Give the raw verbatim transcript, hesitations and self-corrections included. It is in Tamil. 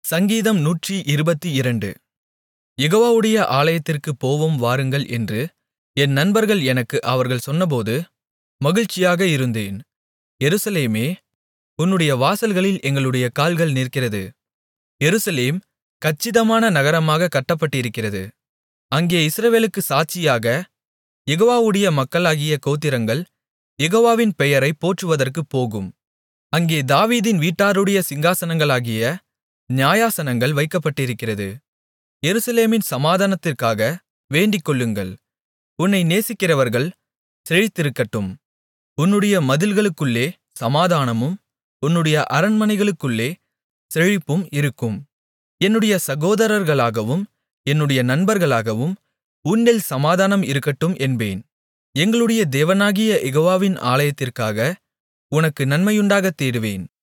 சங்கீதம் நூற்று இருபத்து இரண்டு. யெகோவாவுடைய ஆலயத்திற்குப் போவோம் வாருங்கள் என்று என் நண்பர்கள் எனக்கு அவர்கள் சொன்னபோது மகிழ்ச்சியாக இருந்தேன். எருசலேமே, உன்னுடைய வாசல்களில் எங்களுடைய கால்கள் நிற்கிறது. எருசலேம் கச்சிதமான நகரமாகக் கட்டப்பட்டிருக்கிறது. அங்கே இஸ்ரவேலுக்குச் சாட்சியாகக் யெகோவாவுடைய மக்களாகிய கோத்திரங்கள் யெகோவாவின் பெயரைப் போற்றுவதற்குப் போகும். அங்கே தாவீதின் வீட்டாருடைய சிங்காசனங்களாகிய நியாயாசனங்கள் வைக்கப்பட்டிருக்கிறது. எருசலேமின் சமாதானத்திற்காக வேண்டிக்கொள்ளுங்கள். உன்னை நேசிக்கிறவர்கள் செழித்திருக்கட்டும். உன்னுடைய மதில்களுக்குள்ளே சமாதானமும் உன்னுடைய அரண்மனைகளுக்குள்ளே செழிப்பும் இருக்கும். என்னுடைய சகோதரர்களாகவும் என்னுடைய நண்பர்களாகவும் உன்னில் சமாதானம் இருக்கட்டும் என்பேன். எங்களுடைய தேவனாகிய யெகோவாவின் ஆலயத்திற்காக உனக்கு நன்மையுண்டாகத் தேடுவேன்.